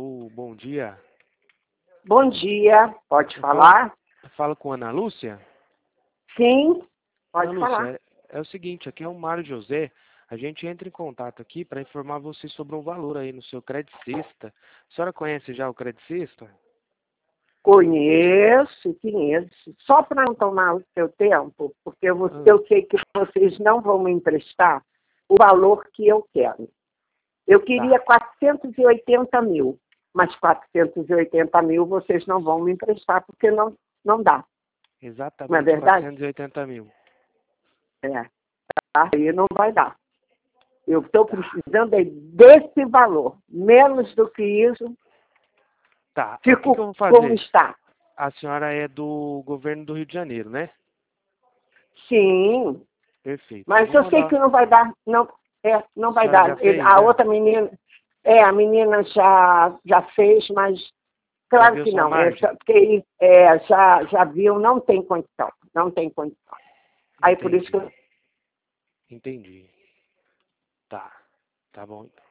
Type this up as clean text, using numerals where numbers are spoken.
Alô, bom dia. Bom dia, pode Eu falar? falo com a Ana Lúcia? Sim, pode Ana falar. Lúcia, é o seguinte, aqui é o Mário José. A gente entra em contato aqui para informar você sobre um valor aí no seu Credit Sexta. A senhora conhece já o Credit Sexta? Conheço. Só para não tomar o seu tempo, porque eu sei que vocês não vão me emprestar o valor que eu quero. Eu queria Tá, 480 mil, mas 480 mil vocês não vão me emprestar, porque não dá, não é exatamente verdade? 480 mil. É, aí não vai dar. Eu estou Tá, precisando é desse valor. Menos do que isso, tá. O que que eu fico vou como fazer? está. A senhora é do governo do Rio de Janeiro, né? Sim, Perfeito. Eu mas vou eu sei mandar. que não vai dar, não A vai senhora já dar. fez, A já? outra menina, a menina já fez, mas Já claro viu que sua não. margem? Porque já viu, não tem condição, não tem condição. Aí por isso que Entendi. eu Entendi. Tá. Tá bom então.